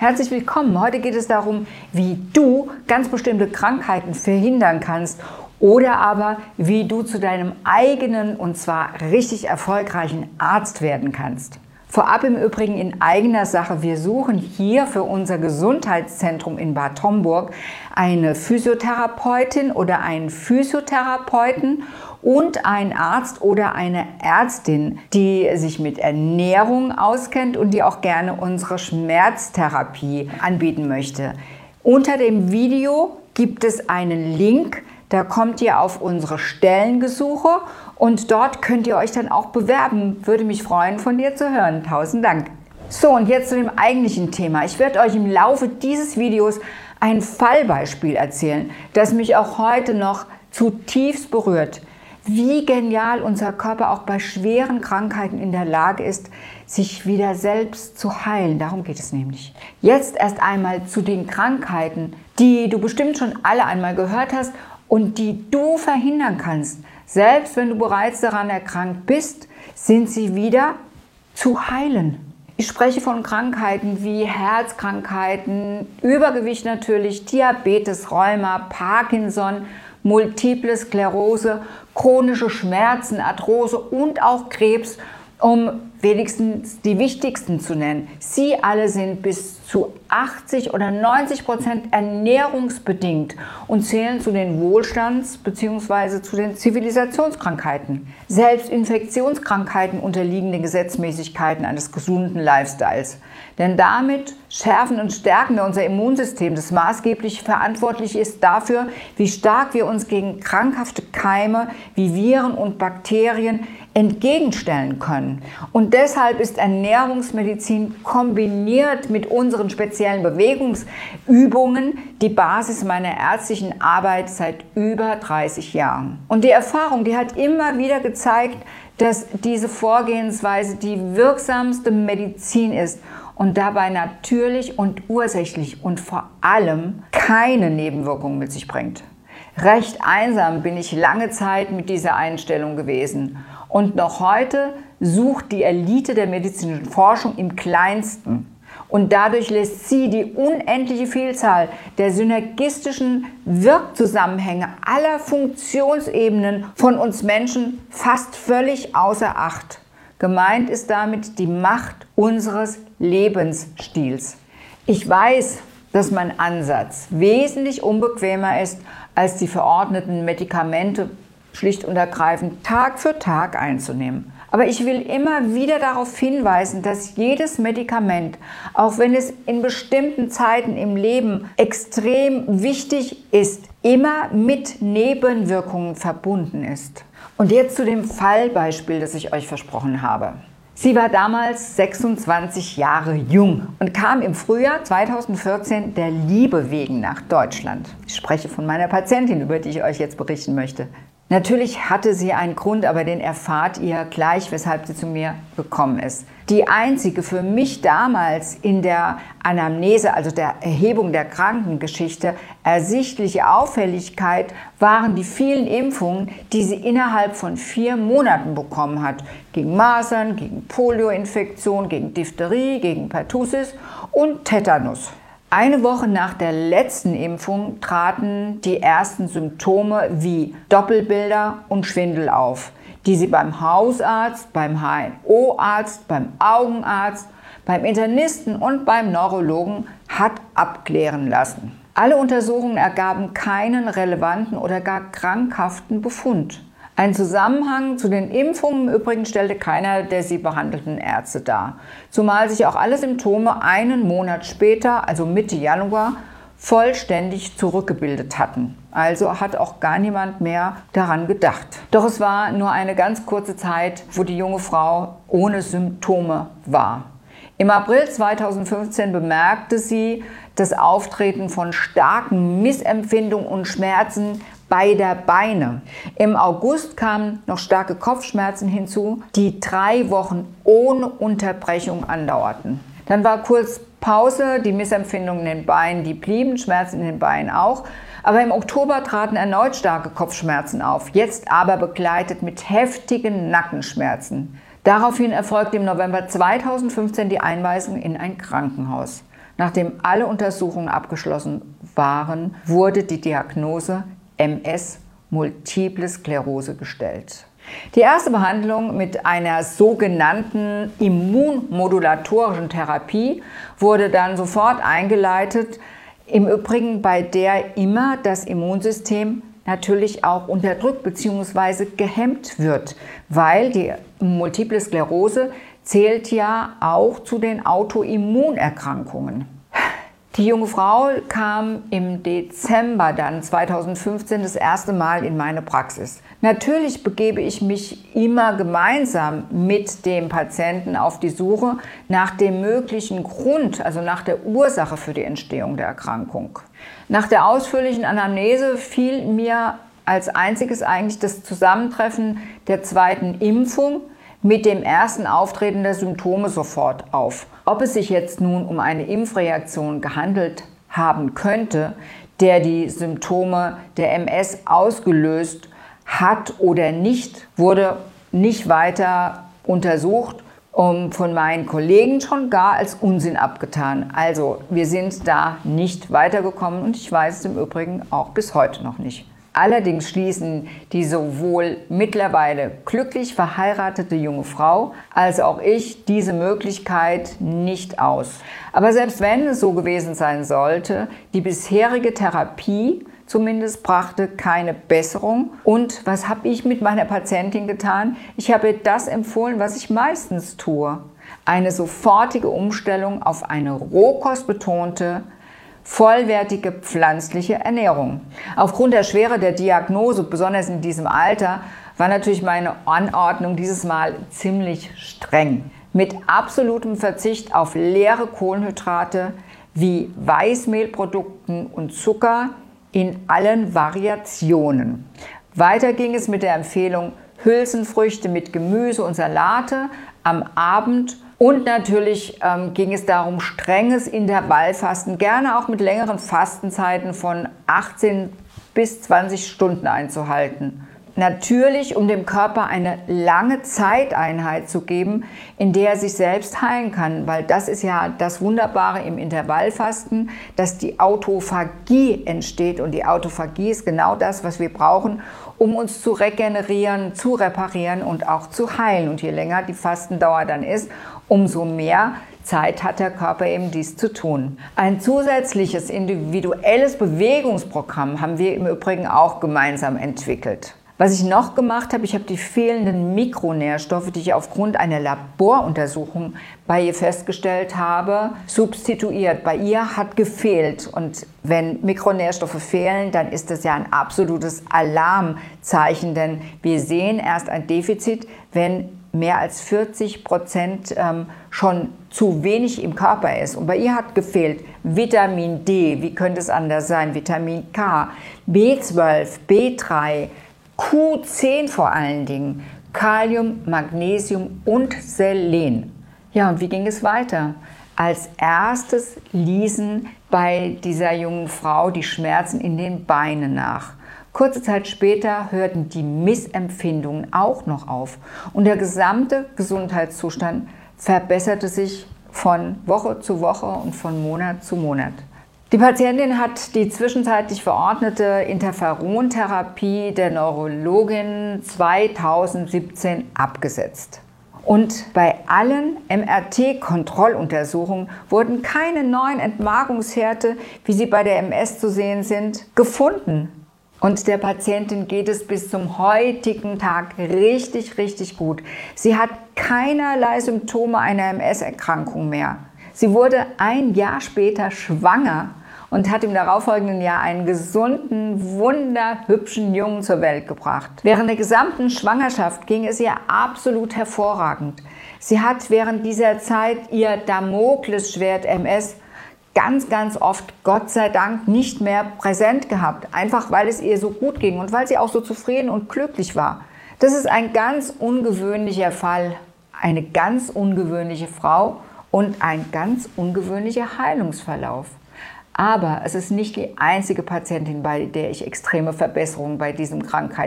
Herzlich willkommen. Heute geht es darum, wie du ganz bestimmte Krankheiten verhindern kannst oder aber wie du zu deinem eigenen und zwar richtig erfolgreichen Arzt werden kannst. Vorab im Übrigen in eigener Sache, wir suchen hier für unser Gesundheitszentrum in Bad Homburg eine Physiotherapeutin oder einen Physiotherapeuten und einen Arzt oder eine Ärztin, die sich mit Ernährung auskennt und die auch gerne unsere Schmerztherapie anbieten möchte. Unter dem Video gibt es einen Link, da kommt ihr auf unsere Stellengesuche und dort könnt ihr euch dann auch bewerben. Würde mich freuen, von dir zu hören. Tausend Dank. So, und jetzt zu dem eigentlichen Thema. Ich werde euch im Laufe dieses Videos ein Fallbeispiel erzählen, das mich auch heute noch zutiefst berührt. Wie genial unser Körper auch bei schweren Krankheiten in der Lage ist, sich wieder selbst zu heilen. Darum geht es nämlich. Jetzt erst einmal zu den Krankheiten, die du bestimmt schon alle einmal gehört hast und die du verhindern kannst. Selbst wenn du bereits daran erkrankt bist, sind sie wieder zu heilen. Ich spreche von Krankheiten wie Herzkrankheiten, Übergewicht natürlich, Diabetes, Rheuma, Parkinson, Multiple Sklerose, chronische Schmerzen, Arthrose und auch Krebs, um wenigstens die wichtigsten zu nennen. Sie alle sind bis zu 80 oder 90% ernährungsbedingt und zählen zu den Wohlstands- bzw. zu den Zivilisationskrankheiten. Selbst Infektionskrankheiten unterliegen den Gesetzmäßigkeiten eines gesunden Lifestyles. Denn damit schärfen und stärken wir unser Immunsystem, das maßgeblich verantwortlich ist dafür, wie stark wir uns gegen krankhafte Keime wie Viren und Bakterien entgegenstellen können. Und deshalb ist Ernährungsmedizin kombiniert mit unseren speziellen Bewegungsübungen die Basis meiner ärztlichen Arbeit seit über 30 Jahren. Und die Erfahrung, die hat immer wieder gezeigt, dass diese Vorgehensweise die wirksamste Medizin ist und dabei natürlich und ursächlich und vor allem keine Nebenwirkungen mit sich bringt. Recht einsam bin ich lange Zeit mit dieser Einstellung gewesen. Und noch heute sucht die Elite der medizinischen Forschung im Kleinsten. Und dadurch lässt sie die unendliche Vielzahl der synergistischen Wirkzusammenhänge aller Funktionsebenen von uns Menschen fast völlig außer Acht. Gemeint ist damit die Macht unseres Lebensstils. Ich weiß, dass mein Ansatz wesentlich unbequemer ist, als die verordneten Medikamente schlicht und ergreifend Tag für Tag einzunehmen. Aber ich will immer wieder darauf hinweisen, dass jedes Medikament, auch wenn es in bestimmten Zeiten im Leben extrem wichtig ist, immer mit Nebenwirkungen verbunden ist. Und jetzt zu dem Fallbeispiel, das ich euch versprochen habe. Sie war damals 26 Jahre jung und kam im Frühjahr 2014 der Liebe wegen nach Deutschland. Ich spreche von meiner Patientin, über die ich euch jetzt berichten möchte. Natürlich hatte sie einen Grund, aber den erfahrt ihr gleich, weshalb sie zu mir gekommen ist. Die einzige für mich damals in der Anamnese, also der Erhebung der Krankengeschichte, ersichtliche Auffälligkeit waren die vielen Impfungen, die sie innerhalb von 4 Monaten bekommen hat. Gegen Masern, gegen Polioinfektion, gegen Diphtherie, gegen Pertussis und Tetanus. Eine Woche nach der letzten Impfung traten die ersten Symptome wie Doppelbilder und Schwindel auf, die sie beim Hausarzt, beim HNO-Arzt, beim Augenarzt, beim Internisten und beim Neurologen hat abklären lassen. Alle Untersuchungen ergaben keinen relevanten oder gar krankhaften Befund. Ein Zusammenhang zu den Impfungen im Übrigen stellte keiner der sie behandelten Ärzte dar, zumal sich auch alle Symptome einen Monat später, also Mitte Januar, vollständig zurückgebildet hatten. Also hat auch gar niemand mehr daran gedacht. Doch es war nur eine ganz kurze Zeit, wo die junge Frau ohne Symptome war. Im April 2015 bemerkte sie das Auftreten von starken Missempfindungen und Schmerzen beider Beine. Im August kamen noch starke Kopfschmerzen hinzu, die 3 Wochen ohne Unterbrechung andauerten. Dann war kurz Pause, die Missempfindungen in den Beinen, die blieben, Schmerzen in den Beinen auch. Aber im Oktober traten erneut starke Kopfschmerzen auf, jetzt aber begleitet mit heftigen Nackenschmerzen. Daraufhin erfolgte im November 2015 die Einweisung in ein Krankenhaus. Nachdem alle Untersuchungen abgeschlossen waren, wurde die Diagnose MS, Multiple Sklerose, gestellt. Die erste Behandlung mit einer sogenannten immunmodulatorischen Therapie wurde dann sofort eingeleitet, im Übrigen bei der immer das Immunsystem natürlich auch unterdrückt bzw. gehemmt wird, weil die Multiple Sklerose zählt ja auch zu den Autoimmunerkrankungen. Die junge Frau kam im Dezember dann 2015 das erste Mal in meine Praxis. Natürlich begebe ich mich immer gemeinsam mit dem Patienten auf die Suche nach dem möglichen Grund, also nach der Ursache für die Entstehung der Erkrankung. Nach der ausführlichen Anamnese fiel mir als einziges eigentlich das Zusammentreffen der zweiten Impfung mit dem ersten Auftreten der Symptome sofort auf. Ob es sich jetzt nun um eine Impfreaktion gehandelt haben könnte, der die Symptome der MS ausgelöst hat oder nicht, wurde nicht weiter untersucht und von meinen Kollegen schon gar als Unsinn abgetan. Also wir sind da nicht weitergekommen und ich weiß es im Übrigen auch bis heute noch nicht. Allerdings schließen die sowohl mittlerweile glücklich verheiratete junge Frau als auch ich diese Möglichkeit nicht aus. Aber selbst wenn es so gewesen sein sollte, die bisherige Therapie zumindest brachte keine Besserung. Und was habe ich mit meiner Patientin getan? Ich habe ihr das empfohlen, was ich meistens tue. Eine sofortige Umstellung auf eine rohkostbetonte, vollwertige pflanzliche Ernährung. Aufgrund der Schwere der Diagnose, besonders in diesem Alter, war natürlich meine Anordnung dieses Mal ziemlich streng. Mit absolutem Verzicht auf leere Kohlenhydrate wie Weißmehlprodukten und Zucker in allen Variationen. Weiter ging es mit der Empfehlung Hülsenfrüchte mit Gemüse und Salate am Abend. Und natürlich ging es darum, strenges Intervallfasten, gerne auch mit längeren Fastenzeiten von 18 bis 20 Stunden einzuhalten. Natürlich, um dem Körper eine lange Zeiteinheit zu geben, in der er sich selbst heilen kann, weil das ist ja das Wunderbare im Intervallfasten, dass die Autophagie entsteht und die Autophagie ist genau das, was wir brauchen, um uns zu regenerieren, zu reparieren und auch zu heilen. Und je länger die Fastendauer dann ist, umso mehr Zeit hat der Körper eben dies zu tun. Ein zusätzliches individuelles Bewegungsprogramm haben wir im Übrigen auch gemeinsam entwickelt. Was ich noch gemacht habe, ich habe die fehlenden Mikronährstoffe, die ich aufgrund einer Laboruntersuchung bei ihr festgestellt habe, substituiert. Bei ihr hat gefehlt. Und wenn Mikronährstoffe fehlen, dann ist das ja ein absolutes Alarmzeichen, denn wir sehen erst ein Defizit, wenn mehr als 40% schon zu wenig im Körper ist. Und bei ihr hat gefehlt Vitamin D, wie könnte es anders sein, Vitamin K, B12, B3, Q10 vor allen Dingen, Kalium, Magnesium und Selen. Ja, und wie ging es weiter? Als erstes ließen bei dieser jungen Frau die Schmerzen in den Beinen nach. Kurze Zeit später hörten die Missempfindungen auch noch auf und der gesamte Gesundheitszustand verbesserte sich von Woche zu Woche und von Monat zu Monat. Die Patientin hat die zwischenzeitlich verordnete Interferontherapie der Neurologin 2017 abgesetzt. Und bei allen MRT-Kontrolluntersuchungen wurden keine neuen Entmarkungshärte, wie sie bei der MS zu sehen sind, gefunden. Und der Patientin geht es bis zum heutigen Tag richtig, richtig gut. Sie hat keinerlei Symptome einer MS-Erkrankung mehr. Sie wurde ein Jahr später schwanger und hat im darauffolgenden Jahr einen gesunden, wunderhübschen Jungen zur Welt gebracht. Während der gesamten Schwangerschaft ging es ihr absolut hervorragend. Sie hat während dieser Zeit ihr Damoklesschwert MS ganz, ganz oft, Gott sei Dank, nicht mehr präsent gehabt. Einfach weil es ihr so gut ging und weil sie auch so zufrieden und glücklich war. Das ist ein ganz ungewöhnlicher Fall, eine ganz ungewöhnliche Frau und ein ganz ungewöhnlicher Heilungsverlauf. Aber es ist nicht die einzige Patientin, bei der ich extreme Verbesserungen bei diesem Krankheitsbild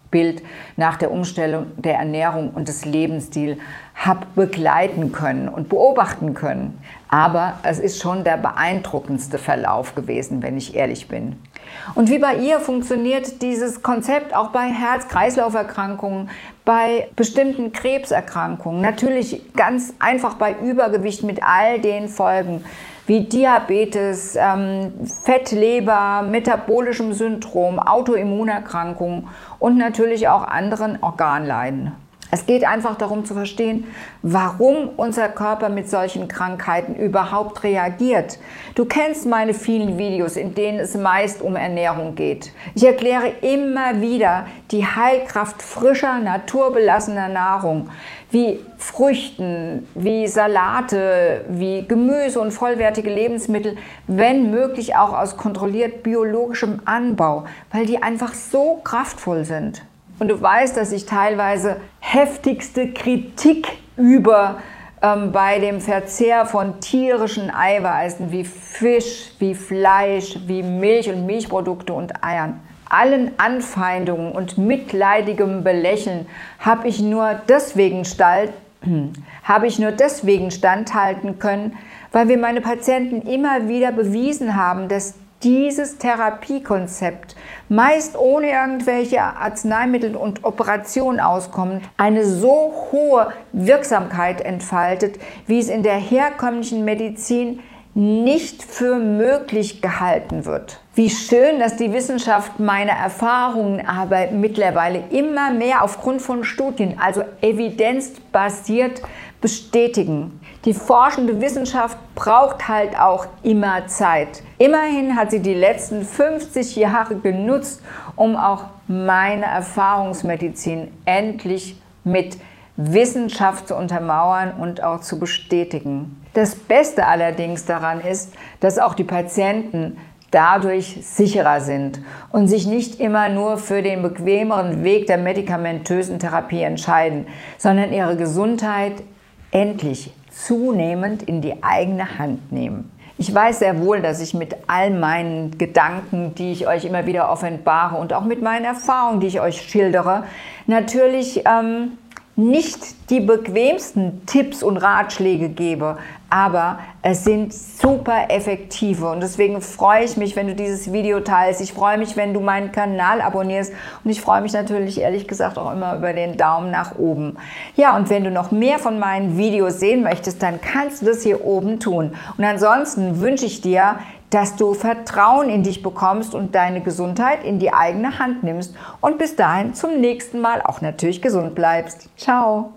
Bild nach der Umstellung der Ernährung und des Lebensstils habe begleiten können und beobachten können. Aber es ist schon der beeindruckendste Verlauf gewesen, wenn ich ehrlich bin. Und wie bei ihr funktioniert dieses Konzept auch bei Herz-Kreislauf-Erkrankungen, bei bestimmten Krebserkrankungen, natürlich ganz einfach bei Übergewicht mit all den Folgen wie Diabetes, Fettleber, metabolischem Syndrom, Autoimmunerkrankungen und natürlich auch anderen Organleiden. Es geht einfach darum zu verstehen, warum unser Körper mit solchen Krankheiten überhaupt reagiert. Du kennst meine vielen Videos, in denen es meist um Ernährung geht. Ich erkläre immer wieder die Heilkraft frischer, naturbelassener Nahrung, wie Früchten, wie Salate, wie Gemüse und vollwertige Lebensmittel, wenn möglich auch aus kontrolliert biologischem Anbau, weil die einfach so kraftvoll sind. Und du weißt, dass ich teilweise heftigste Kritik übe bei dem Verzehr von tierischen Eiweißen wie Fisch, wie Fleisch, wie Milch und Milchprodukte und Eiern. Allen Anfeindungen und mitleidigem Belächeln habe ich nur deswegen standhalten können, weil wir meine Patienten immer wieder bewiesen haben, dass dieses Therapiekonzept, meist ohne irgendwelche Arzneimittel und Operationen auskommt, eine so hohe Wirksamkeit entfaltet, wie es in der herkömmlichen Medizin nicht für möglich gehalten wird. Wie schön, dass die Wissenschaft meine Erfahrungen aber mittlerweile immer mehr aufgrund von Studien, also evidenzbasiert, bestätigen. Die forschende Wissenschaft braucht halt auch immer Zeit. Immerhin hat sie die letzten 50 Jahre genutzt, um auch meine Erfahrungsmedizin endlich mit Wissenschaft zu untermauern und auch zu bestätigen. Das Beste allerdings daran ist, dass auch die Patienten dadurch sicherer sind und sich nicht immer nur für den bequemeren Weg der medikamentösen Therapie entscheiden, sondern ihre Gesundheit endlich zunehmend in die eigene Hand nehmen. Ich weiß sehr wohl, dass ich mit all meinen Gedanken, die ich euch immer wieder offenbare und auch mit meinen Erfahrungen, die ich euch schildere, natürlich nicht die bequemsten Tipps und Ratschläge gebe, aber es sind super effektive und deswegen freue ich mich, wenn du dieses Video teilst. Ich freue mich, wenn du meinen Kanal abonnierst und ich freue mich natürlich ehrlich gesagt auch immer über den Daumen nach oben. Ja, und wenn du noch mehr von meinen Videos sehen möchtest, dann kannst du das hier oben tun. Und ansonsten wünsche ich dir, dass du Vertrauen in dich bekommst und deine Gesundheit in die eigene Hand nimmst und bis dahin zum nächsten Mal auch natürlich gesund bleibst. Ciao!